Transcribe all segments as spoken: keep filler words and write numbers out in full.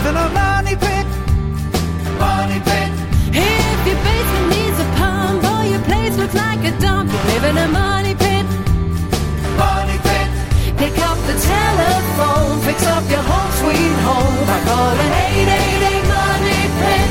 live in a money pit. Money pit. If your basement needs a pump or your place looks like a dump, you live in a money pit. Money pit. Pick up the telephone, fix up your home sweet home by calling eight eight eight money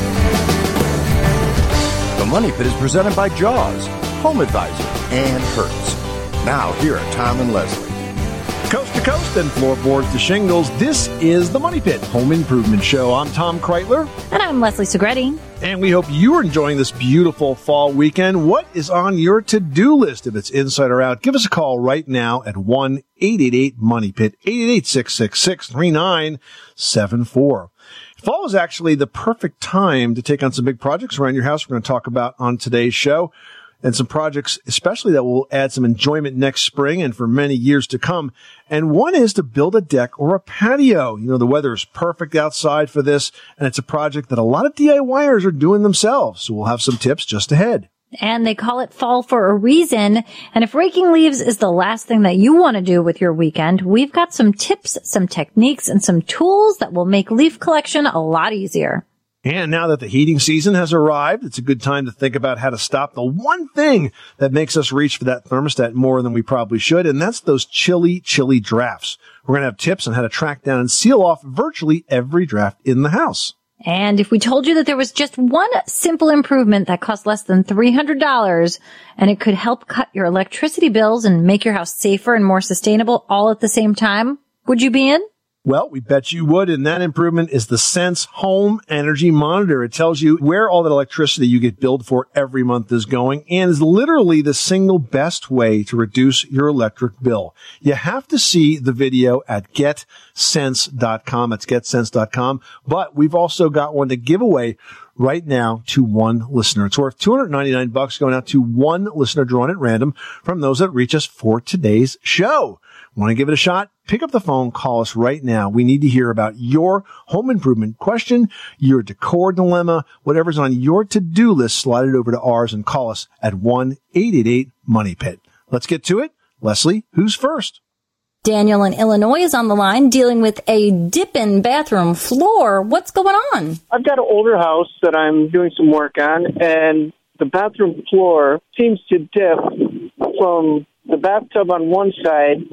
pit. The Money Pit is presented by Jaws, Home Advisor, and Hertz. Now, here are Tom and Leslie. Coast to coast and floorboards to shingles, this is the Money Pit Home Improvement Show. I'm Tom Kreitler. And I'm Leslie Segretti. And we hope you are enjoying this beautiful fall weekend. What is on your to-do list? If it's inside or out, give us a call right now at one eight eight eight money pit, eight eight eight, six six six, three nine seven four. Fall is actually the perfect time to take on some big projects around your house. We're going to talk about on today's show. And some projects, especially that will add some enjoyment next spring and for many years to come. And one is to build a deck or a patio. You know, the weather is perfect outside for this, and it's a project that a lot of DIYers are doing themselves. So we'll have some tips just ahead. And they call it fall for a reason. And if raking leaves is the last thing that you want to do with your weekend, we've got some tips, some techniques, and some tools that will make leaf collection a lot easier. And now that the heating season has arrived, it's a good time to think about how to stop the one thing that makes us reach for that thermostat more than we probably should, and that's those chilly, chilly drafts. We're going to have tips on how to track down and seal off virtually every draft in the house. And if we told you that there was just one simple improvement that cost less than three hundred dollars and it could help cut your electricity bills and make your house safer and more sustainable all at the same time, would you be in? Well, we bet you would, and that improvement is the Sense Home Energy Monitor. It tells you where all that electricity you get billed for every month is going, and is literally the single best way to reduce your electric bill. You have to see the video at get sense dot com. It's get sense dot com. But we've also got one to give away right now to one listener. It's worth two hundred ninety-nine bucks going out to one listener drawn at random from those that reach us for today's show. Want to give it a shot? Pick up the phone, call us right now. We need to hear about your home improvement question, your decor dilemma, whatever's on your to-do list, slide it over to ours and call us at one eight eight eight money pit. Let's get to it. Leslie, who's first? Daniel in Illinois is on the line dealing with a dip-in bathroom floor. What's going on? I've got an older house that I'm doing some work on, and the bathroom floor seems to dip from the bathtub on one side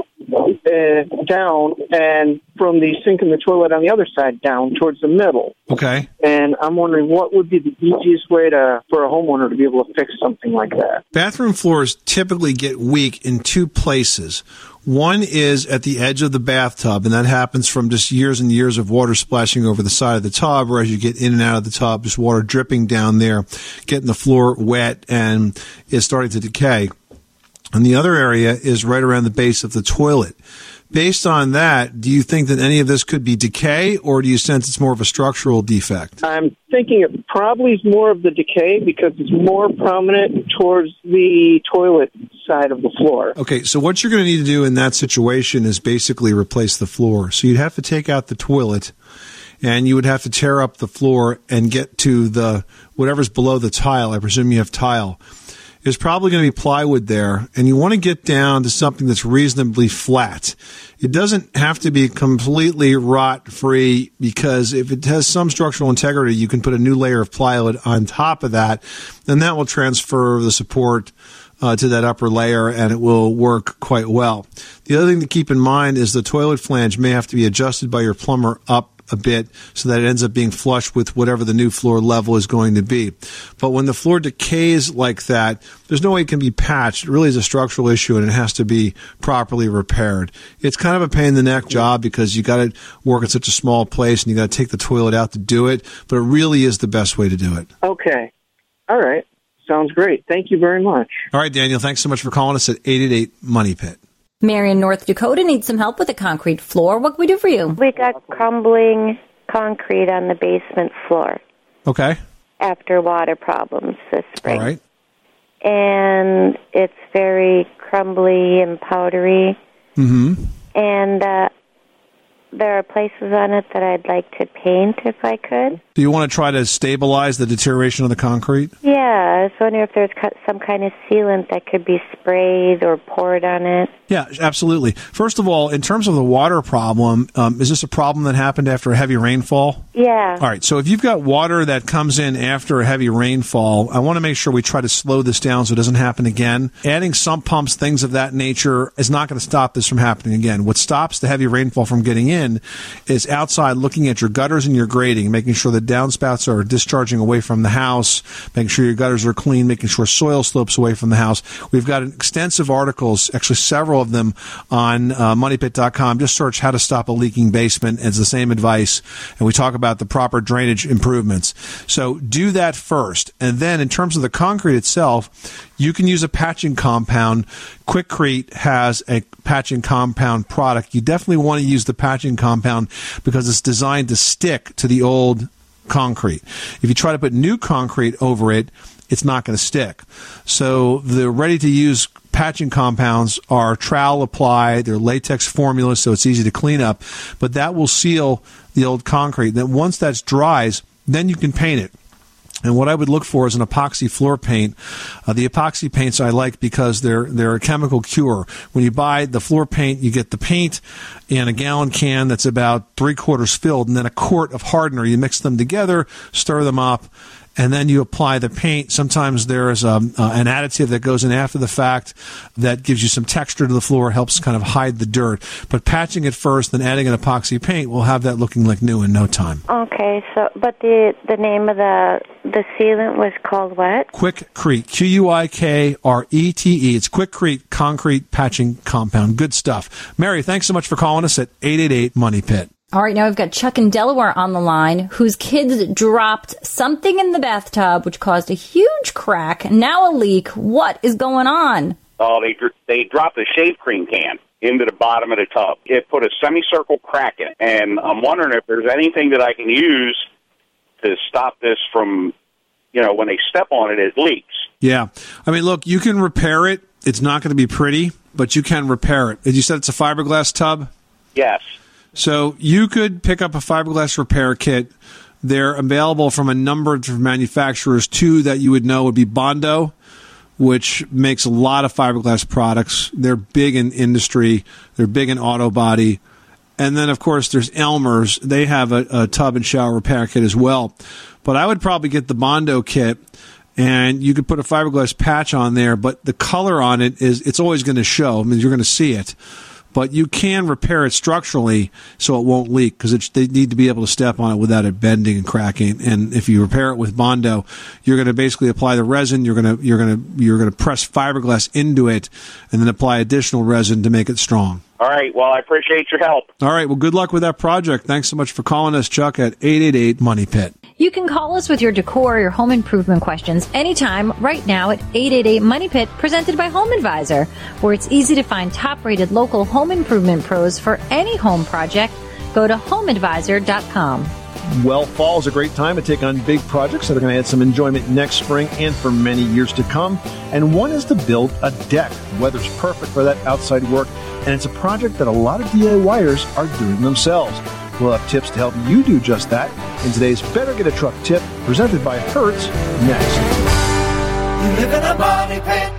uh, down, and from the sink and the toilet on the other side down towards the middle. Okay. And I'm wondering what would be the easiest way to for a homeowner to be able to fix something like that. Bathroom floors typically get weak in two places. One is at the edge of the bathtub, and that happens from just years and years of water splashing over the side of the tub, or as you get in and out of the tub, just water dripping down there, getting the floor wet, and is starting to decay. And the other area is right around the base of the toilet. Based on that, do you think that any of this could be decay, or do you sense it's more of a structural defect? I'm thinking it probably is more of the decay because it's more prominent towards the toilet side of the floor. Okay, so what you're going to need to do in that situation is basically replace the floor. So you'd have to take out the toilet, and you would have to tear up the floor and get to the whatever's below the tile. I presume you have tile. There's probably going to be plywood there, and you want to get down to something that's reasonably flat. It doesn't have to be completely rot-free, because if it has some structural integrity, you can put a new layer of plywood on top of that, and that will transfer the support uh, to that upper layer, and it will work quite well. The other thing to keep in mind is the toilet flange may have to be adjusted by your plumber up a bit so that it ends up being flush with whatever the new floor level is going to be. But when the floor decays like that, there's no way it can be patched. It really is a structural issue, and it has to be properly repaired. It's kind of a pain in the neck job because you got to work in such a small place and you got to take the toilet out to do it, but it really is the best way to do it. Okay. All right. Sounds great. Thank you very much. All right, Daniel, thanks so much for calling us at eight eight eight money pit. Mary in North Dakota needs some help with a concrete floor. What can we do for you? We got crumbling concrete on the basement floor. Okay. After water problems this spring. All right. And it's very crumbly and powdery. Mm-hmm. And uh, there are places on it that I'd like to paint if I could. Do you want to try to stabilize the deterioration of the concrete? Yeah, I was wondering if there's some kind of sealant that could be sprayed or poured on it. Yeah, absolutely. First of all, in terms of the water problem, um, is this a problem that happened after a heavy rainfall? Yeah. All right, so if you've got water that comes in after a heavy rainfall, I want to make sure we try to slow this down so it doesn't happen again. Adding sump pumps, things of that nature, is not going to stop this from happening again. What stops the heavy rainfall from getting in is outside looking at your gutters and your grading, making sure the downspouts are discharging away from the house, making sure your gutters are clean, making sure soil slopes away from the house. We've got extensive articles, actually several of them, on uh, money pit dot com. Just search how to stop a leaking basement. It's the same advice, and we talk about the proper drainage improvements. So do that first, and then in terms of the concrete itself, you can use a patching compound. Quikrete has a patching compound product. You definitely want to use the patching compound because it's designed to stick to the old concrete. If you try to put new concrete over it, it's not going to stick. So the ready-to-use patching compounds are trowel applied. They're latex formulas, so it's easy to clean up. But that will seal the old concrete. Then once that dries, then you can paint it. And what I would look for is an epoxy floor paint. Uh, the epoxy paints I like because they're they're a chemical cure. When you buy the floor paint, you get the paint in a gallon can that's about three quarters filled, and then a quart of hardener. You mix them together, stir them up, and then you apply the paint. Sometimes there is um, uh, an additive that goes in after the fact that gives you some texture to the floor, helps kind of hide the dirt. But patching it first, then adding an epoxy paint will have that looking like new in no time. Okay, so but the the name of the the sealant was called what? Quikrete, Q U I K R E T E. It's Quikrete Concrete Patching Compound. Good stuff. Mary, thanks so much for calling us at eight eight eight, money pit. All right, now we've got Chuck in Delaware on the line, whose kids dropped something in the bathtub, which caused a huge crack, and now a leak. What is going on? Oh, they they dropped a shave cream can into the bottom of the tub. It put a semicircle crack in, and I'm wondering if there's anything that I can use to stop this from, you know, when they step on it, it leaks. Yeah. I mean, look, you can repair it. It's not going to be pretty, but you can repair it. You said it's a fiberglass tub? Yes. So you could pick up a fiberglass repair kit. They're available from a number of different manufacturers. Two that you would know would be Bondo, which makes a lot of fiberglass products. They're big in industry. They're big in auto body. And then, of course, there's Elmer's. They have a, a tub and shower repair kit as well. But I would probably get the Bondo kit, and you could put a fiberglass patch on there. But the color on it is, it's always going to show. I mean, you're going to see it. But you can repair it structurally so it won't leak because they need to be able to step on it without it bending and cracking. And if you repair it with Bondo, you're going to basically apply the resin. You're going to you're going to you're going to press fiberglass into it, and then apply additional resin to make it strong. All right. Well, I appreciate your help. All right. Well, good luck with that project. Thanks so much for calling us, Chuck, at eight eight eight, money pit. You can call us with your decor or your home improvement questions anytime right now at eight eight eight, money pit, presented by Home Advisor, where it's easy to find top-rated local home improvement pros for any home project. Go to home advisor dot com. Well, fall is a great time to take on big projects that are going to add some enjoyment next spring and for many years to come. And one is to build a deck. Weather's perfect for that outside work, and it's a project that a lot of DIYers are doing themselves. We'll have tips to help you do just that in today's Better Get a Truck tip, presented by Hertz, next. You live in a money pit.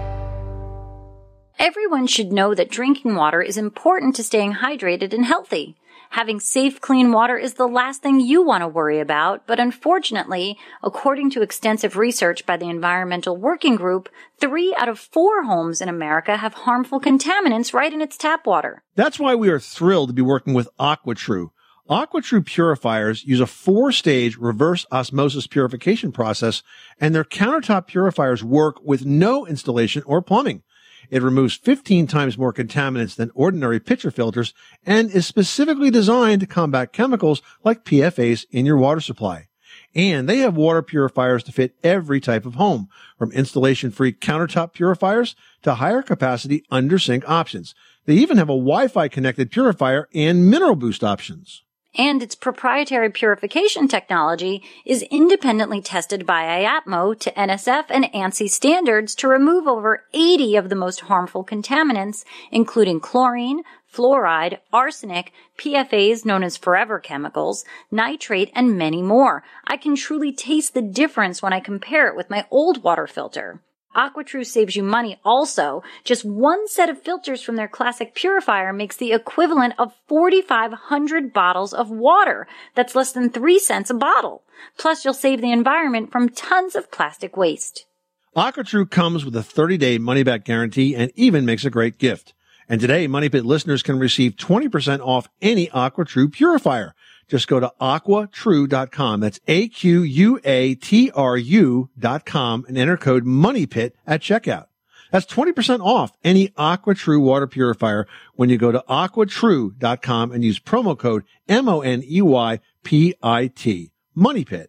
Everyone should know that drinking water is important to staying hydrated and healthy. Having safe, clean water is the last thing you want to worry about, but unfortunately, according to extensive research by the Environmental Working Group, three out of four homes in America have harmful contaminants right in its tap water. That's why we are thrilled to be working with AquaTrue. AquaTrue purifiers use a four-stage reverse osmosis purification process, and their countertop purifiers work with no installation or plumbing. It removes fifteen times more contaminants than ordinary pitcher filters and is specifically designed to combat chemicals like P F As in your water supply. And they have water purifiers to fit every type of home, from installation-free countertop purifiers to higher capacity under-sink options. They even have a Wi-Fi connected purifier and mineral boost options. And its proprietary purification technology is independently tested by I A P M O to N S F and ANSI standards to remove over eighty of the most harmful contaminants, including chlorine, fluoride, arsenic, P F As known as forever chemicals, nitrate, and many more. I can truly taste the difference when I compare it with my old water filter. AquaTrue saves you money also. Just one set of filters from their classic purifier makes the equivalent of forty-five hundred bottles of water. That's less than three cents a bottle. Plus, you'll save the environment from tons of plastic waste. AquaTrue comes with a thirty-day money-back guarantee and even makes a great gift. And today, Money Pit listeners can receive twenty percent off any AquaTrue purifier. Just go to aqua true dot com. That's A Q U A T R U dot com and enter code MONEYPIT at checkout. That's twenty percent off any AquaTrue water purifier when you go to aqua true dot com and use promo code M O N E Y P I T. Money Pit.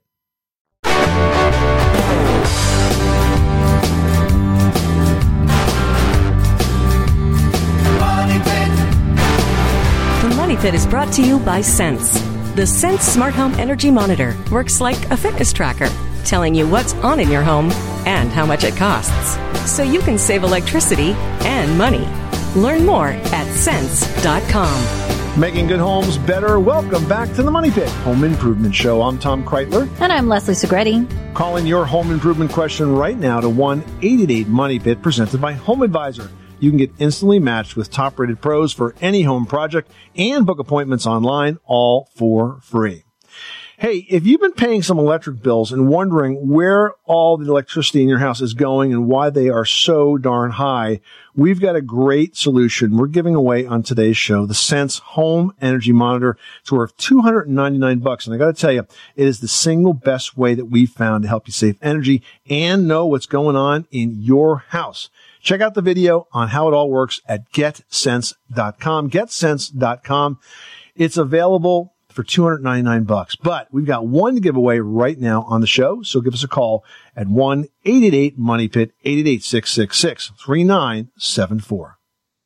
The Money Pit is brought to you by Sense. The Sense Smart Home Energy Monitor works like a fitness tracker, telling you what's on in your home and how much it costs, so you can save electricity and money. Learn more at sense dot com. Making good homes better. Welcome back to the Money Pit Home Improvement Show. I'm Tom Kreitler. And I'm Leslie Segretti. Calling your home improvement question right now to one eight eight eight Money Pit, presented by Home Advisor. You can get instantly matched with top-rated pros for any home project and book appointments online, all for free. Hey, if you've been paying some electric bills and wondering where all the electricity in your house is going and why they are so darn high, we've got a great solution we're giving away on today's show, the Sense Home Energy Monitor. It's worth two hundred ninety-nine bucks. And I got to tell you, it is the single best way that we've found to help you save energy and know what's going on in your house. Check out the video on how it all works at get sense dot com. get sense dot com. It's available for two hundred ninety-nine bucks, but we've got one to give away right now on the show. So give us a call at one eight eight eight Money Pit, eight eight eight, six six six, three nine seven four.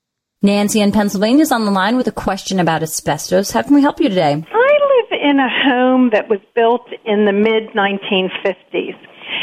Nancy in Pennsylvania is on the line with a question about asbestos. How can we help you today? I live in a home that was built in the mid nineteen fifties.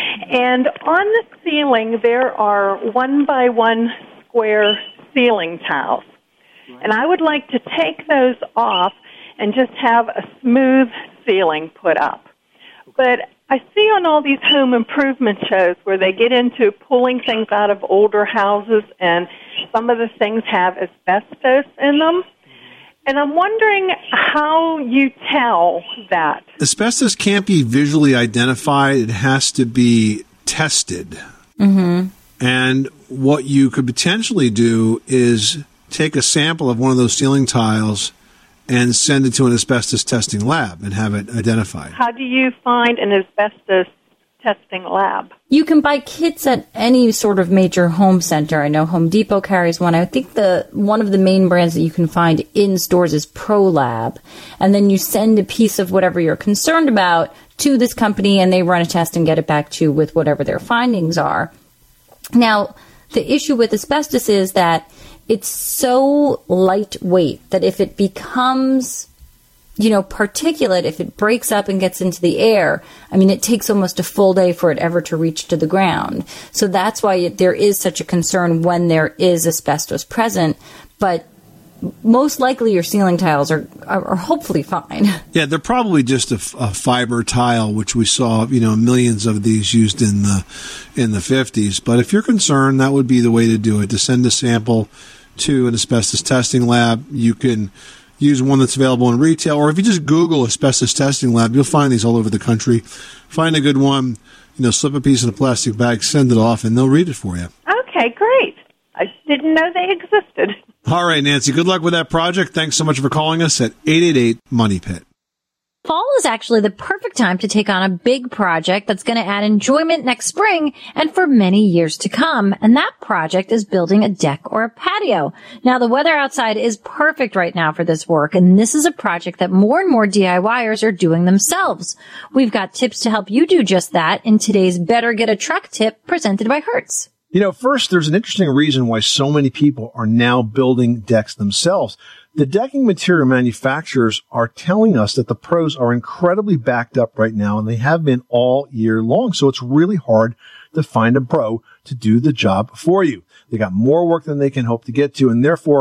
And on the ceiling, there are one by one square ceiling tiles. And I would like to take those off and just have a smooth ceiling put up. But I see on all these home improvement shows where they get into pulling things out of older houses, and some of the things have asbestos in them. And I'm wondering how you tell that. Asbestos can't be visually identified. It has to be tested. Mm-hmm. And what you could potentially do is take a sample of one of those ceiling tiles and send it to an asbestos testing lab and have it identified. How do you find an asbestos testing lab? You can buy kits at any sort of major home center. I know Home Depot carries one. I think the one of the main brands that you can find in stores is ProLab. And then you send a piece of whatever you're concerned about to this company, and they run a test and get it back to you with whatever their findings are. Now, the issue with asbestos is that it's so lightweight that if it becomes, you know, particulate, if it breaks up and gets into the air, I mean, it takes almost a full day for it ever to reach to the ground. So that's why it, there is such a concern when there is asbestos present. But most likely your ceiling tiles are, are, are hopefully fine. Yeah, they're probably just a, a fiber tile, which we saw, you know, millions of these used in the in the fifties. But if you're concerned, that would be the way to do it, to send a sample to an asbestos testing lab. You can use one that's available in retail, or if you just Google asbestos testing lab, you'll find these all over the country. Find a good one, you know, slip a piece in a plastic bag, send it off, and they'll read it for you. Okay, great. I didn't know they existed. All right, Nancy, good luck with that project. Thanks so much for calling us at eight eight eight Money Pit. Fall is actually the perfect time to take on a big project that's going to add enjoyment next spring and for many years to come. And that project is building a deck or a patio. Now, the weather outside is perfect right now for this work, and this is a project that more and more DIYers are doing themselves. We've got tips to help you do just that in today's Better Get a Truck tip presented by Hertz. You know, first, there's an interesting reason why so many people are now building decks themselves. The decking material manufacturers are telling us that the pros are incredibly backed up right now, and they have been all year long. So it's really hard to find a pro to do the job for you. They got more work than they can hope to get to, and therefore,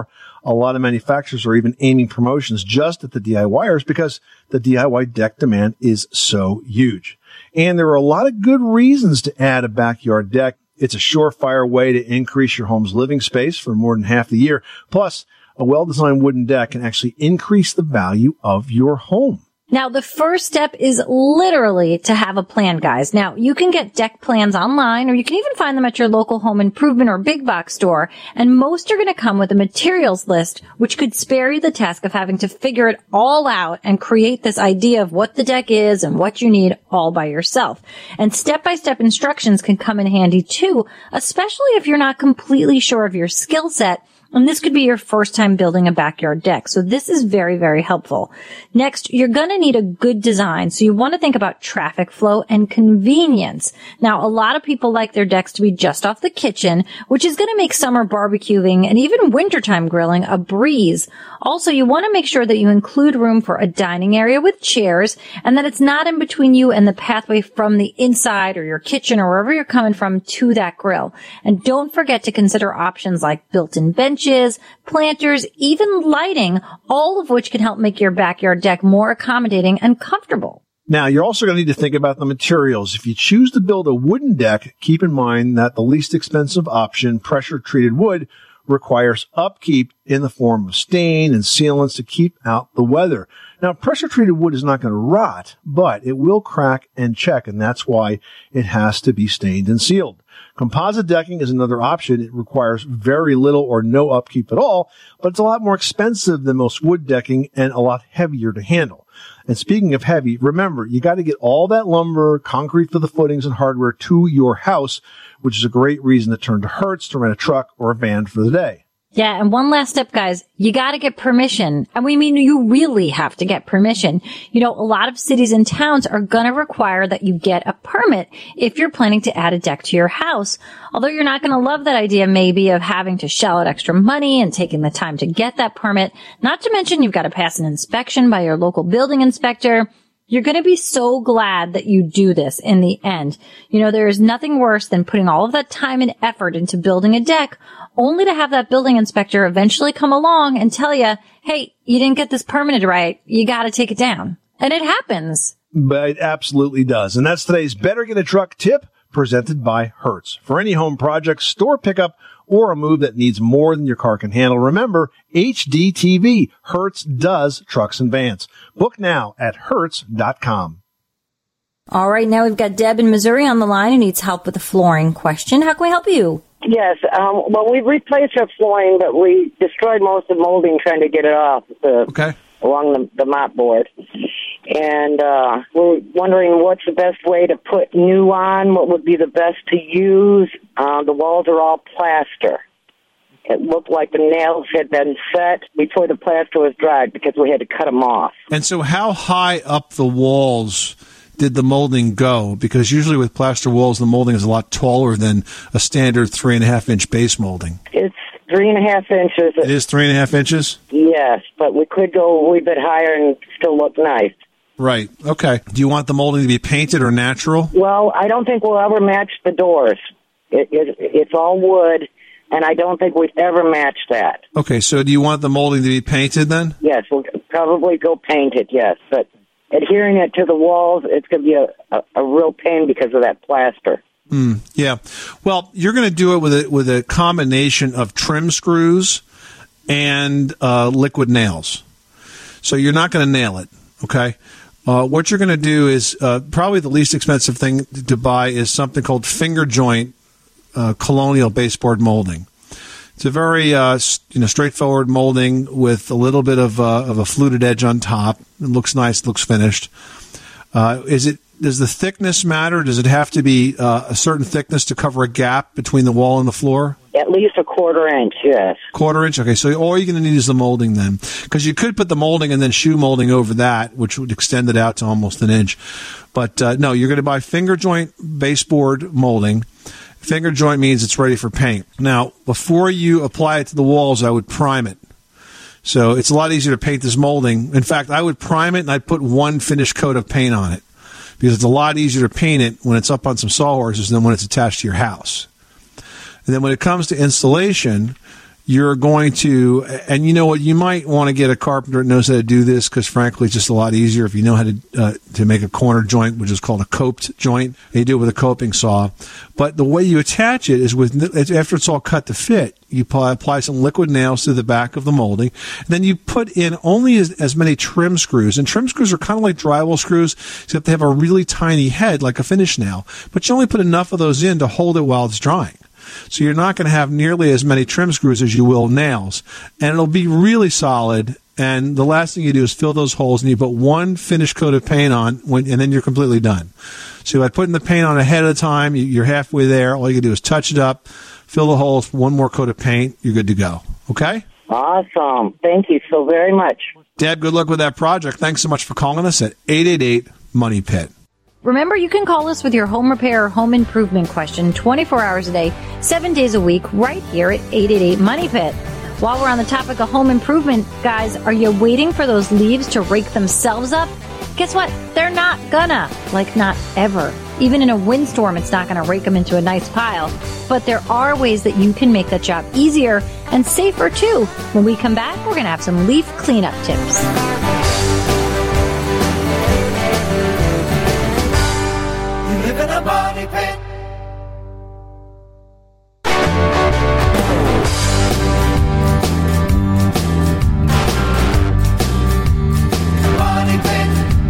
A lot of manufacturers are even aiming promotions just at the DIYers because the D I Y deck demand is so huge. And there are a lot of good reasons to add a backyard deck. It's a surefire way to increase your home's living space for more than half the year. Plus, a well-designed wooden deck can actually increase the value of your home. Now, the first step is literally to have a plan, guys. Now, you can get deck plans online, or you can even find them at your local home improvement or big box store. And most are going to come with a materials list, which could spare you the task of having to figure it all out and create this idea of what the deck is and what you need all by yourself. And step-by-step instructions can come in handy too, especially if you're not completely sure of your skill set. And this could be your first time building a backyard deck. So this is very, very helpful. Next, you're going to need a good design. So you want to think about traffic flow and convenience. Now, a lot of people like their decks to be just off the kitchen, which is going to make summer barbecuing and even wintertime grilling a breeze. Also, you want to make sure that you include room for a dining area with chairs and that it's not in between you and the pathway from the inside or your kitchen or wherever you're coming from to that grill. And don't forget to consider options like built-in benches, planters, even lighting, all of which can help make your backyard deck more accommodating and comfortable. Now, you're also going to need to think about the materials. If you choose to build a wooden deck, keep in mind that the least expensive option, pressure-treated wood, requires upkeep in the form of stain and sealants to keep out the weather. Now, pressure-treated wood is not going to rot, but it will crack and check, and that's why it has to be stained and sealed. Composite decking is another option. It requires very little or no upkeep at all, but it's a lot more expensive than most wood decking and a lot heavier to handle. And speaking of heavy, remember, you got to get all that lumber, concrete for the footings and hardware to your house, which is a great reason to turn to Hertz to rent a truck or a van for the day. Yeah, and one last step, guys. You gotta get permission. And we mean you really have to get permission. You know, a lot of cities and towns are gonna require that you get a permit if you're planning to add a deck to your house. Although you're not gonna love that idea maybe of having to shell out extra money and taking the time to get that permit. Not to mention you've got to pass an inspection by your local building inspector. You're going to be so glad that you do this in the end. You know, there is nothing worse than putting all of that time and effort into building a deck only to have that building inspector eventually come along and tell you, hey, you didn't get this permitted right. You got to take it down. And it happens. But it absolutely does. And that's today's Better Get a Truck tip presented by Hertz. For any home project, store pickup, or a move that needs more than your car can handle, remember H D T V. Hertz does trucks and vans. Book now at Hertz dot com. All right, now we've got Deb in Missouri on the line who needs help with a flooring question. How can we help you? Yes, um, well, we replaced our flooring, but we destroyed most of the molding trying to get it off the, okay. along the, the mop board. And uh, we're wondering what's the best way to put new on, what would be the best to use. Uh, the walls are all plaster. It looked like the nails had been set before the plaster was dried because we had to cut them off. And so how high up the walls did the molding go? Because usually with plaster walls, the molding is a lot taller than a standard three and a half inch base molding. It's three and a half inches. It is three and a half inches? Yes, but we could go a wee bit higher and still look nice. Right. Okay. Do you want the molding to be painted or natural? Well, I don't think we'll ever match the doors. It, it, it's all wood, and I don't think we'd ever match that. Okay, so do you want the molding to be painted then? Yes, we'll probably go painted, yes. But adhering it to the walls, it's going to be a, a, a real pain because of that plaster. Mm, yeah. Well, you're going to do it with a, with a combination of trim screws and uh, liquid nails. So you're not going to nail it, okay? Uh, what you're going to do is uh, probably the least expensive thing to buy is something called finger joint uh, colonial baseboard molding. It's a very uh, you know straightforward molding with a little bit of uh, of a fluted edge on top. It looks nice, it looks finished. Uh, is it? Does the thickness matter? Does it have to be uh, a certain thickness to cover a gap between the wall and the floor? At least a quarter inch, yes. Quarter inch? Okay, so all you're going to need is the molding then. Because you could put the molding and then shoe molding over that, which would extend it out to almost an inch. But uh, no, you're going to buy finger joint baseboard molding. Finger joint means it's ready for paint. Now, before you apply it to the walls, I would prime it. So it's a lot easier to paint this molding. In fact, I would prime it and I'd put one finished coat of paint on it. Because it's a lot easier to paint it when it's up on some sawhorses than when it's attached to your house. And then when it comes to installation, you're going to, and you know what, you might want to get a carpenter that knows how to do this, because frankly, it's just a lot easier if you know how to uh, to make a corner joint, which is called a coped joint. You do it with a coping saw. But the way you attach it is with, after it's all cut to fit, you apply, apply some liquid nails to the back of the molding, and then you put in only as, as many trim screws. And trim screws are kind of like drywall screws, except they have a really tiny head, like a finish nail. But you only put enough of those in to hold it while it's drying. So you're not going to have nearly as many trim screws as you will nails. And it'll be really solid. And the last thing you do is fill those holes, and you put one finish coat of paint on, when, and then you're completely done. So by putting the paint on ahead of the time, you're halfway there. All you can do is touch it up, fill the holes, one more coat of paint, you're good to go. Okay? Awesome. Thank you so very much. Deb, good luck with that project. Thanks so much for calling us at eight eight eight, money pit. Remember, you can call us with your home repair or home improvement question twenty-four hours a day, seven days a week, right here at eight eight eight, money pit. While we're on the topic of home improvement, guys, are you waiting for those leaves to rake themselves up? Guess what? They're not gonna. Like, not ever. Even in a windstorm, it's not gonna rake them into a nice pile. But there are ways that you can make that job easier and safer, too. When we come back, we're gonna have some leaf cleanup tips. Live in a money pit. Money Pit.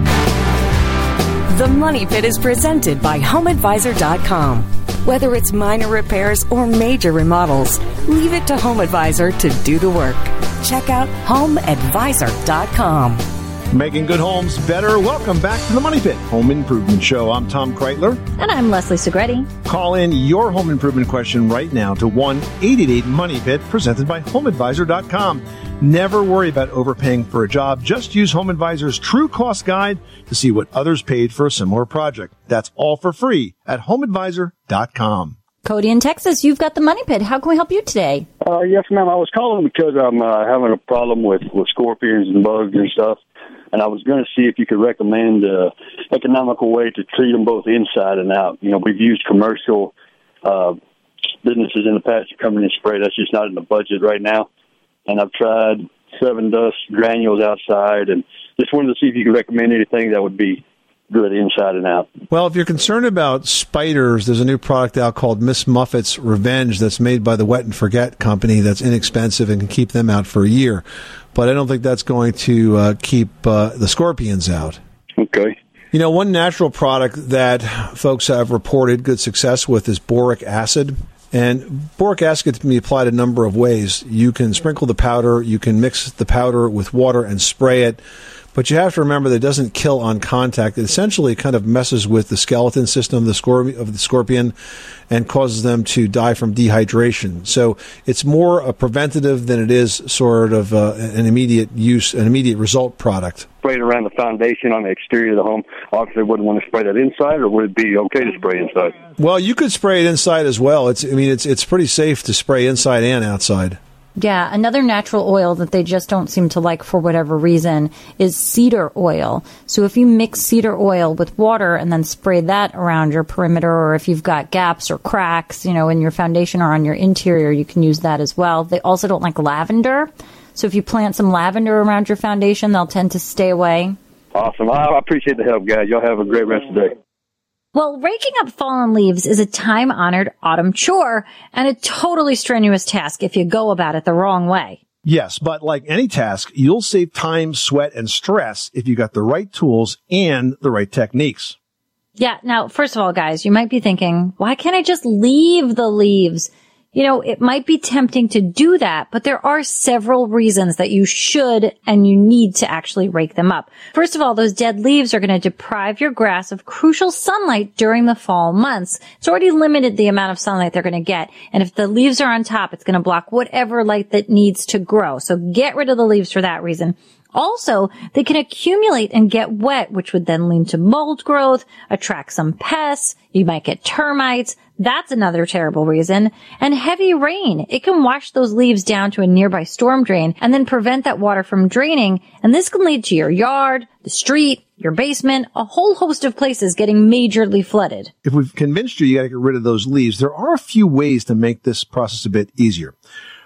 The Money Pit is presented by home advisor dot com. Whether it's minor repairs or major remodels, leave it to Home Advisor to do the work. Check out home advisor dot com. Making good homes better. Welcome back to the Money Pit Home Improvement Show. I'm Tom Kreitler. And I'm Leslie Segretti. Call in your home improvement question right now to one eight eight eight, money pit, presented by home advisor dot com. Never worry about overpaying for a job. Just use Home Advisor's True Cost Guide to see what others paid for a similar project. That's all for free at home advisor dot com. Cody in Texas, you've got the Money Pit. How can we help you today? Uh, yes, ma'am. I was calling because I'm uh, having a problem with, with scorpions and bugs and stuff. And I was going to see if you could recommend an uh, economical way to treat them both inside and out. You know, we've used commercial uh, businesses in the past to come in and spray. That's just not in the budget right now. And I've tried Seven Dust granules outside, and just wanted to see if you could recommend anything that would be good inside and out. Well, if you're concerned about spiders, there's a new product out called Miss Muffet's Revenge that's made by the Wet and Forget company that's inexpensive and can keep them out for a year. But I don't think that's going to uh, keep uh, the scorpions out. Okay. You know, one natural product that folks have reported good success with is boric acid. And boric acid can be applied a number of ways. You can sprinkle the powder, you can mix the powder with water and spray it. But you have to remember that it doesn't kill on contact. It essentially kind of messes with the skeleton system of the, scor- of the scorpion and causes them to die from dehydration. So it's more a preventative than it is sort of uh, an immediate use, an immediate result product. Spray it around the foundation on the exterior of the home. Obviously, wouldn't want to spray that inside, or would it be okay to spray inside? Well, you could spray it inside as well. It's, I mean, it's it's pretty safe to spray inside and outside. Yeah, another natural oil that they just don't seem to like for whatever reason is cedar oil. So if you mix cedar oil with water and then spray that around your perimeter, or if you've got gaps or cracks, you know, in your foundation or on your interior, you can use that as well. They also don't like lavender. So if you plant some lavender around your foundation, they'll tend to stay away. Awesome. I appreciate the help, guys. Y'all have a great rest of the day. Well, raking up fallen leaves is a time-honored autumn chore and a totally strenuous task if you go about it the wrong way. Yes, but like any task, you'll save time, sweat, and stress if you got the right tools and the right techniques. Yeah, now, first of all, guys, you might be thinking, why can't I just leave the leaves? You know, it might be tempting to do that, but there are several reasons that you should and you need to actually rake them up. First of all, those dead leaves are going to deprive your grass of crucial sunlight during the fall months. It's already limited the amount of sunlight they're going to get. And if the leaves are on top, it's going to block whatever light that needs to grow. So get rid of the leaves for that reason. Also, they can accumulate and get wet, which would then lead to mold growth, attract some pests. You might get termites. That's another terrible reason. And heavy rain. It can wash those leaves down to a nearby storm drain and then prevent that water from draining. And this can lead to your yard, the street, your basement, a whole host of places getting majorly flooded. If we've convinced you you got to get rid of those leaves, there are a few ways to make this process a bit easier.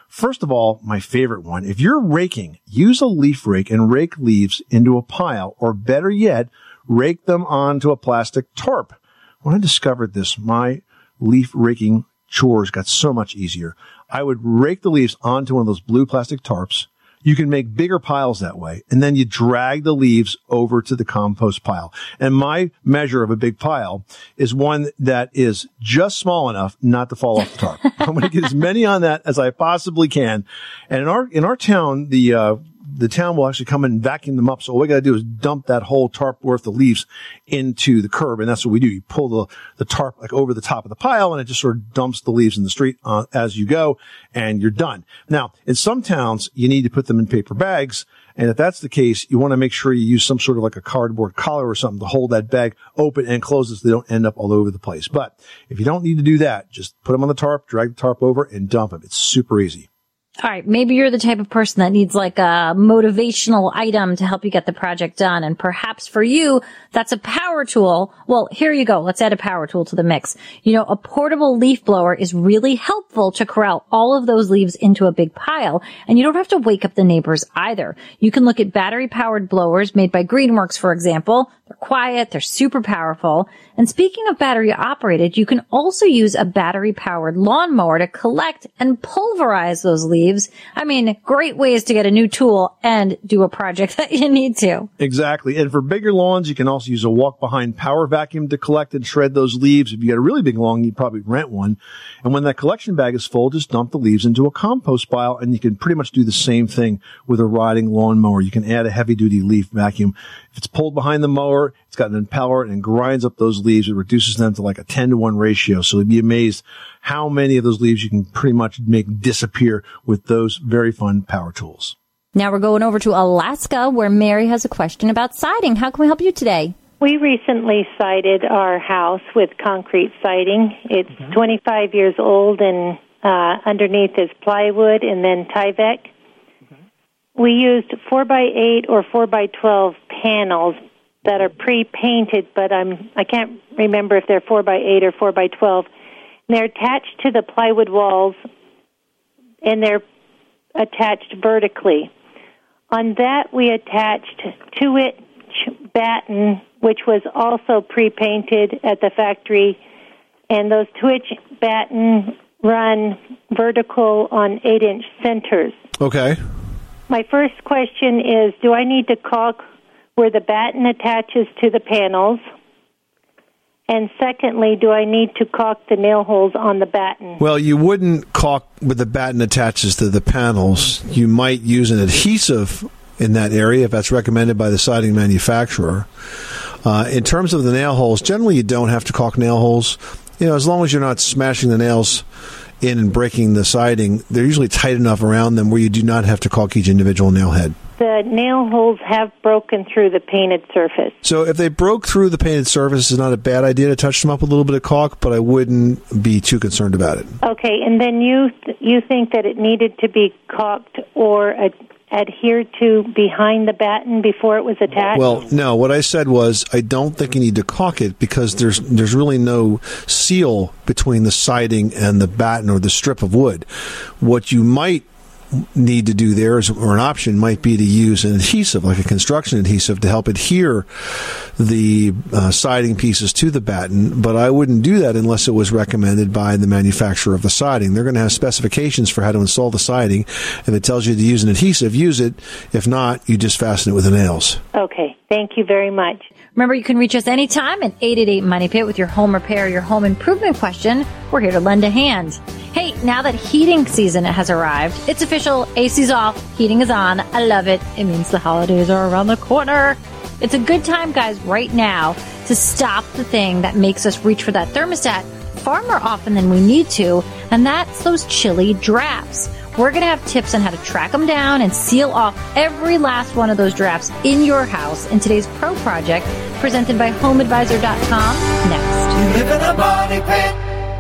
First of all, my favorite one, if you're raking, use a leaf rake and rake leaves into a pile, or better yet, rake them onto a plastic tarp. When I discovered this, my leaf raking chores got so much easier. I would rake the leaves onto one of those blue plastic tarps. You can make bigger piles that way, and then you drag the leaves over to the compost pile. And my measure of a big pile is one that is just small enough not to fall off the tarp. I'm going to get as many on that as I possibly can. And in our in our town, the uh the town will actually come and vacuum them up. So all we got to do is dump that whole tarp worth of leaves into the curb. And that's what we do. You pull the, the tarp like over the top of the pile, and it just sort of dumps the leaves in the street uh, as you go, and you're done. Now, in some towns, you need to put them in paper bags. And if that's the case, you want to make sure you use some sort of like a cardboard collar or something to hold that bag open and close it so they don't end up all over the place. But if you don't need to do that, just put them on the tarp, drag the tarp over, and dump them. It's super easy. All right, maybe you're the type of person that needs like a motivational item to help you get the project done. And perhaps for you, that's a power tool. Well, here you go. Let's add a power tool to the mix. You know, a portable leaf blower is really helpful to corral all of those leaves into a big pile. And you don't have to wake up the neighbors either. You can look at battery-powered blowers made by Greenworks, for example. They're quiet. They're super powerful. And speaking of battery operated, you can also use a battery-powered lawnmower to collect and pulverize those leaves. I mean, great ways to get a new tool and do a project that you need to. Exactly. And for bigger lawns, you can also use a walk-behind power vacuum to collect and shred those leaves. If you got a really big lawn, you'd probably rent one. And when that collection bag is full, just dump the leaves into a compost pile, and you can pretty much do the same thing with a riding lawnmower. You can add a heavy-duty leaf vacuum. If it's pulled behind the mower, it's got an impeller and grinds up those leaves. It reduces them to like a ten to one ratio. So you'd be amazed how many of those leaves you can pretty much make disappear with those very fun power tools. Now we're going over to Alaska, where Mary has a question about siding. How can we help you today? We recently sided our house with concrete siding. It's mm-hmm. twenty-five years old, and uh, underneath is plywood and then Tyvek. We used four by eight or four by twelve panels that are pre-painted, but I'm, I can't remember if they're four by eight or four by twelve. And they're attached to the plywood walls, and they're attached vertically. On that, we attached two-inch batten, which was also pre-painted at the factory, and those two-inch batten run vertical on eight-inch centers. Okay. My first question is, do I need to caulk where the batten attaches to the panels? And secondly, do I need to caulk the nail holes on the batten? Well, you wouldn't caulk where the batten attaches to the panels. You might use an adhesive in that area if that's recommended by the siding manufacturer. Uh, in terms of the nail holes, generally you don't have to caulk nail holes. You know, as long as you're not smashing the nails in and breaking the siding, they're usually tight enough around them where you do not have to caulk each individual nail head. The nail holes have broken through the painted surface. So if they broke through the painted surface, it's not a bad idea to touch them up with a little bit of caulk, but I wouldn't be too concerned about it. Okay, and then you th- you think that it needed to be caulked or ad- adhered to behind the batten before it was attached? Well, no. What I said was I don't think you need to caulk it because there's there's really no seal between the siding and the batten or the strip of wood. What you might need to do there is, or an option might be to use an adhesive, like a construction adhesive, to help adhere the uh, siding pieces to the batten, but I wouldn't do that unless it was recommended by the manufacturer of the siding. They're going to have specifications for how to install the siding. If it tells you to use an adhesive, use it. If not, you just fasten it with the nails. Okay, thank you very much. Remember, you can reach us anytime at eight eight eight, MONEY PIT with your home repair, your home improvement question. We're here to lend a hand. Hey, now that heating season has arrived, it's official. A C's off. Heating is on. I love it. It means the holidays are around the corner. It's a good time, guys, right now to stop the thing that makes us reach for that thermostat far more often than we need to, and that's those chilly drafts. We're going to have tips on how to track them down and seal off every last one of those drafts in your house in today's Pro Project, presented by home advisor dot com. Next. You live in a money pit.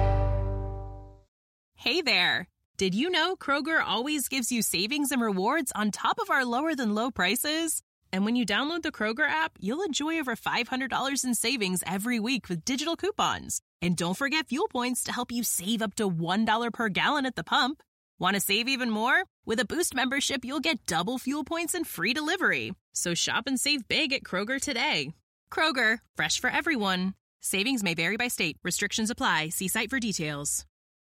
Hey there. Did you know Kroger always gives you savings and rewards on top of our lower than low prices? And when you download the Kroger app, you'll enjoy over five hundred dollars in savings every week with digital coupons. And don't forget fuel points to help you save up to one dollar per gallon at the pump. Want to save even more? With a Boost membership, you'll get double fuel points and free delivery. So shop and save big at Kroger today. Kroger, fresh for everyone. Savings may vary by state. Restrictions apply. See site for details.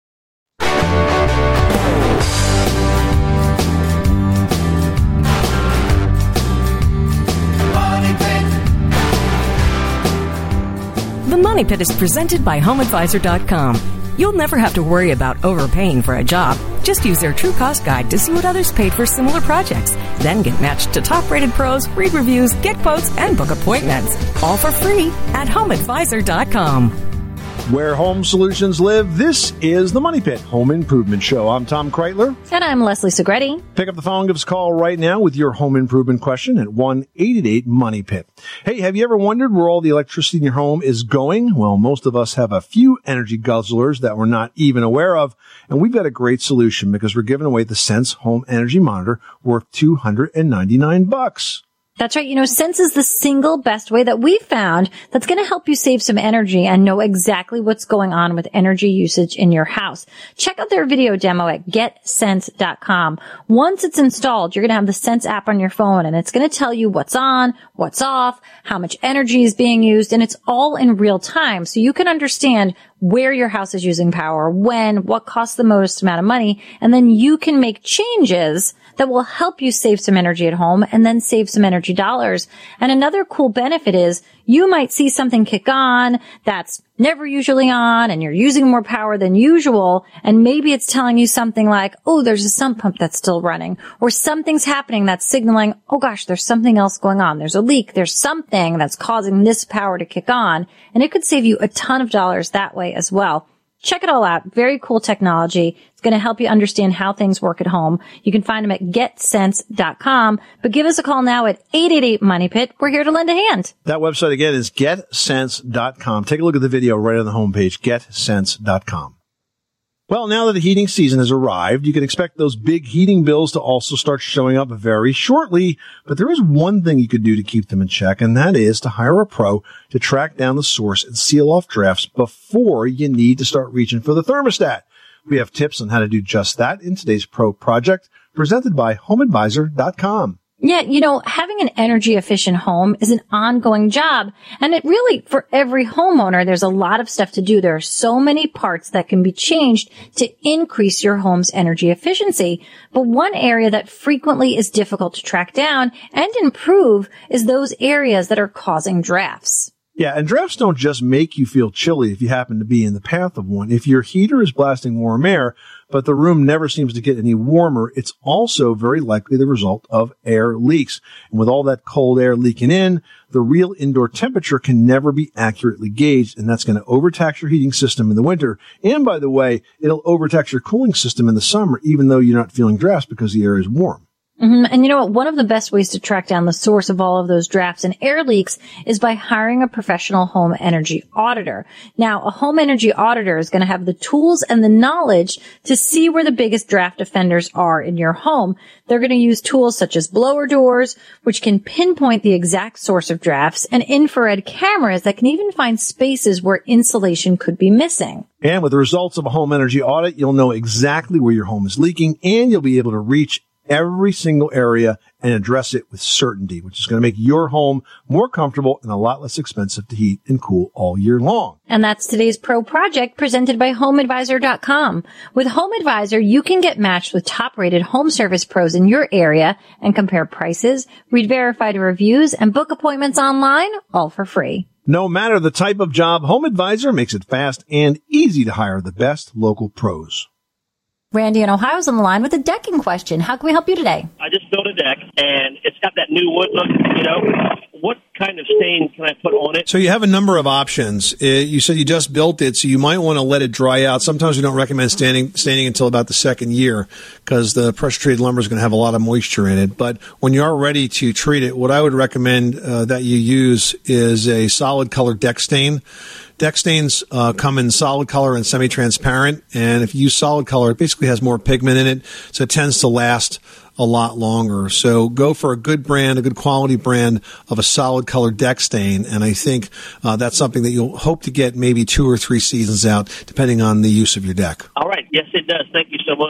The Money Pit is presented by home advisor dot com. You'll never have to worry about overpaying for a job. Just use their True Cost Guide to see what others paid for similar projects. Then get matched to top-rated pros, read reviews, get quotes, and book appointments. All for free at home advisor dot com. Where home solutions live, this is the Money Pit Home Improvement Show. I'm Tom Kreitler. And I'm Leslie Segretti. Pick up the phone, give us a call right now with your home improvement question at one eight eight eight money pit. Hey, have you ever wondered where all the electricity in your home is going? Well, most of us have a few energy guzzlers that we're not even aware of, and we've got a great solution because we're giving away the Sense Home Energy Monitor worth two hundred ninety-nine bucks. That's right. You know, Sense is the single best way that we've found that's going to help you save some energy and know exactly what's going on with energy usage in your house. Check out their video demo at get sense dot com. Once it's installed, you're going to have the Sense app on your phone, and it's going to tell you what's on, what's off, how much energy is being used, and it's all in real time. So you can understand where your house is using power, when, what costs the most amount of money, and then you can make changes that will help you save some energy at home and then save some energy dollars. And another cool benefit is you might see something kick on that's never usually on and you're using more power than usual, and maybe it's telling you something like, oh, there's a sump pump that's still running, or something's happening that's signaling, oh gosh, there's something else going on. There's a leak. There's something that's causing this power to kick on, and it could save you a ton of dollars that way as well. Check it all out. Very cool technology. It's going to help you understand how things work at home. You can find them at get sense dot com. But give us a call now at eight eight eight money pit. We're here to lend a hand. That website again is get sense dot com. Take a look at the video right on the homepage, get sense dot com. Well, now that the heating season has arrived, you can expect those big heating bills to also start showing up very shortly. But there is one thing you could do to keep them in check, and that is to hire a pro to track down the source and seal off drafts before you need to start reaching for the thermostat. We have tips on how to do just that in today's Pro Project, presented by home advisor dot com. Yeah, you know, having an energy efficient home is an ongoing job. And it really, for every homeowner, there's a lot of stuff to do. There are so many parts that can be changed to increase your home's energy efficiency. But one area that frequently is difficult to track down and improve is those areas that are causing drafts. Yeah, and drafts don't just make you feel chilly if you happen to be in the path of one. If your heater is blasting warm air, but the room never seems to get any warmer, it's also very likely the result of air leaks. And with all that cold air leaking in, the real indoor temperature can never be accurately gauged, and that's going to overtax your heating system in the winter. And by the way, it'll overtax your cooling system in the summer, even though you're not feeling drafts because the air is warm. Mm-hmm. And you know what? One of the best ways to track down the source of all of those drafts and air leaks is by hiring a professional home energy auditor. Now, a home energy auditor is going to have the tools and the knowledge to see where the biggest draft offenders are in your home. They're going to use tools such as blower doors, which can pinpoint the exact source of drafts, and infrared cameras that can even find spaces where insulation could be missing. And with the results of a home energy audit, you'll know exactly where your home is leaking, and you'll be able to reach every single area and address it with certainty, which is going to make your home more comfortable and a lot less expensive to heat and cool all year long. And that's today's Pro Project, presented by home advisor dot com. With Home Advisor, you can get matched with top-rated home service pros in your area and compare prices, read verified reviews, and book appointments online, all for free. No matter the type of job, Home Advisor makes it fast and easy to hire the best local pros. Randy in Ohio is on the line with a decking question. How can we help you today? I just built a deck, and it's got that new wood look, you know. What kind of stain can I put on it? So you have a number of options. Uh, you said you just built it, so you might want to let it dry out. Sometimes we don't recommend staining, staining until about the second year because the pressure-treated lumber is going to have a lot of moisture in it. But when you are ready to treat it, what I would recommend uh, that you use is a solid color deck stain. Deck stains uh, come in solid color and semi-transparent, and if you use solid color, it basically has more pigment in it, so it tends to last a lot longer. So go for a good brand, a good quality brand of a solid color deck stain, and I think uh, that's something that you'll hope to get maybe two or three seasons out, depending on the use of your deck. All right. Yes, it does. Thank you so much.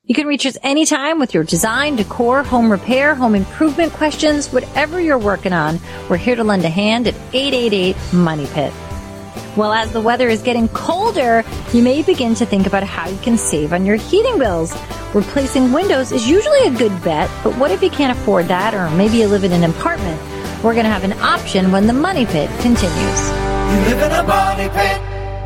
You can reach us anytime with your design, decor, home repair, home improvement questions, whatever you're working on. We're here to lend a hand at eight eight eight, money pit. Well, as the weather is getting colder, you may begin to think about how you can save on your heating bills. Replacing windows is usually a good bet, but what if you can't afford that, or maybe you live in an apartment? We're going to have an option when the Money Pit continues. You live in a money pit.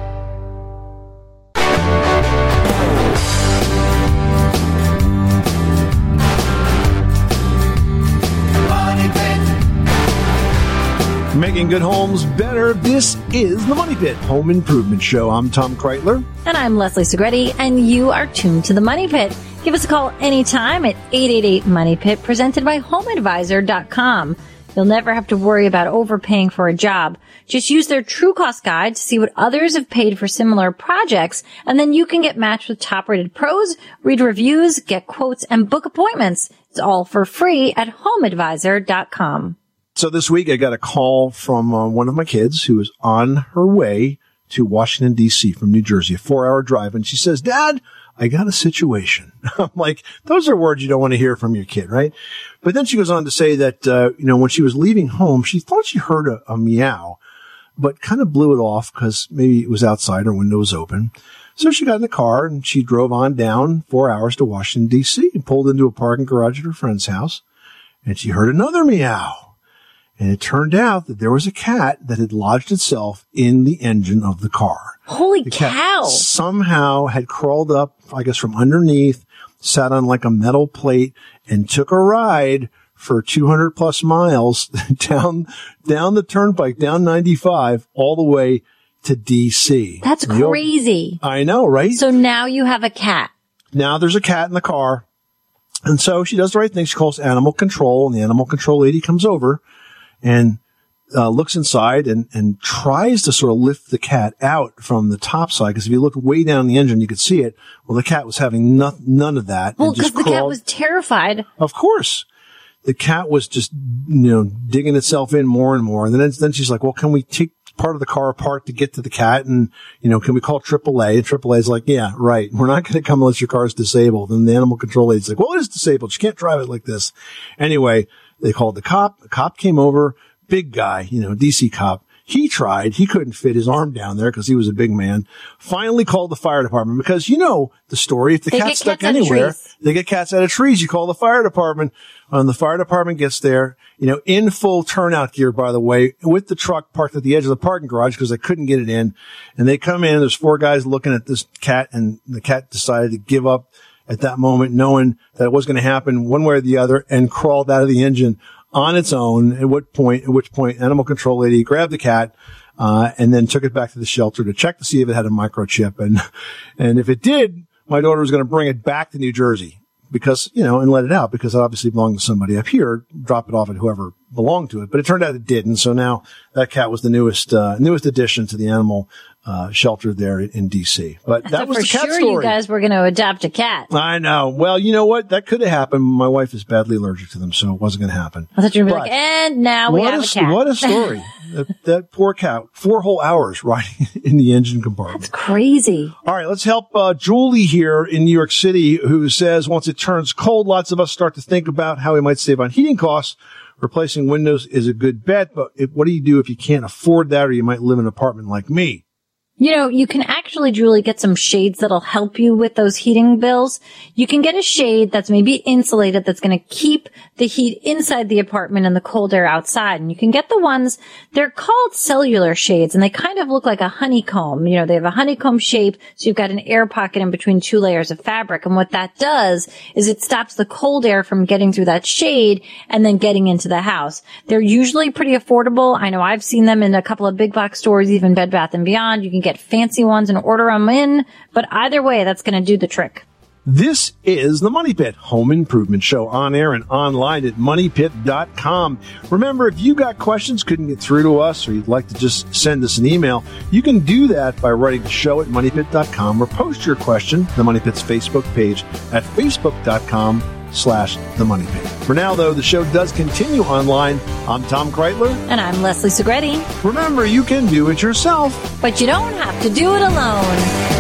Making good homes better. This is the Money Pit Home Improvement Show. I'm Tom Kreitler. And I'm Leslie Segretti, and you are tuned to the Money Pit. Give us a call anytime at eight eight eight, money pit, presented by home advisor dot com. You'll never have to worry about overpaying for a job. Just use their True Cost Guide to see what others have paid for similar projects, and then you can get matched with top-rated pros, read reviews, get quotes, and book appointments. It's all for free at home advisor dot com. So this week I got a call from uh, one of my kids who was on her way to Washington, D C from New Jersey, a four-hour drive. And she says, Dad, I got a situation. I'm like, those are words you don't want to hear from your kid, right? But then she goes on to say that, uh, you know, when she was leaving home, she thought she heard a, a meow, but kind of blew it off because maybe it was outside, her window was open. So she got in the car and she drove on down four hours to Washington, D C and pulled into a parking garage at her friend's house. And she heard another meow. And it turned out that there was a cat that had lodged itself in the engine of the car. Holy the cat cow. Somehow had crawled up, I guess, from underneath, sat on like a metal plate, and took a ride for two hundred plus miles down, down the turnpike, down ninety-five, all the way to D C. That's crazy. I know, right? So now you have a cat. Now there's a cat in the car. And so she does the right thing. She calls animal control, and the animal control lady comes over and uh, looks inside and, and tries to sort of lift the cat out from the top side. Because if you look way down the engine, you could see it. Well, the cat was having no, none of that. Well, because the cat was terrified. Of course. The cat was just, you know, digging itself in more and more. And then, then she's like, well, can we take part of the car apart to get to the cat? And, you know, can we call triple A? And triple A is like, yeah, right. We're not going to come unless your car is disabled. And the animal control lady's like, well, it is disabled. You can't drive it like this. Anyway, they called the cop. The cop came over, big guy, you know, D C cop. He tried. He couldn't fit his arm down there because he was a big man. Finally called the fire department because you know the story. If the they cat's stuck cats anywhere, they get cats out of trees. You call the fire department. When the fire department gets there, you know, in full turnout gear, by the way, with the truck parked at the edge of the parking garage because they couldn't get it in. And they come in. There's four guys looking at this cat, and the cat decided to give up at that moment, knowing that it was going to happen one way or the other, and crawled out of the engine on its own. At what point, at which point, animal control lady grabbed the cat, uh, and then took it back to the shelter to check to see if it had a microchip. And, and if it did, my daughter was going to bring it back to New Jersey because, you know, and let it out because it obviously belonged to somebody up here, drop it off at whoever belonged to it. But it turned out it didn't. So now that cat was the newest, uh, newest addition to the animal Uh, shelter there in, in D C. But that so was for the cat sure story. You guys were going to adopt a cat. I know. Well, you know what? That could have happened. My wife is badly allergic to them, so it wasn't going to happen. I thought you were But like, and now we what have a, a cat. What a story. that, that poor cat. Four whole hours riding in the engine compartment. That's crazy. All right, let's help uh, Julie here in New York City, who says once it turns cold, lots of us start to think about how we might save on heating costs. Replacing windows is a good bet, but if, what do you do if you can't afford that, or you might live in an apartment like me? You know, you can actually, Julie, get some shades that'll help you with those heating bills. You can get a shade that's maybe insulated that's going to keep the heat inside the apartment and the cold air outside. And you can get the ones, they're called cellular shades, and they kind of look like a honeycomb. You know, they have a honeycomb shape, so you've got an air pocket in between two layers of fabric. And what that does is it stops the cold air from getting through that shade and then getting into the house. They're usually pretty affordable. I know I've seen them in a couple of big box stores, even Bed Bath and Beyond. You can get fancy ones and order them in, but either way, that's going to do the trick. This is the Money Pit Home Improvement Show, on air and online at money pit dot com. Remember, if you got questions, couldn't get through to us, or you'd like to just send us an email, you can do that by writing the show at money pit dot com or post your question to the Money Pit's Facebook page at facebook dot com slash the Money Pit. For now, though, the show does continue online. I'm Tom Kreitler. And I'm Leslie Segretti. Remember, you can do it yourself, but you don't have to do it alone.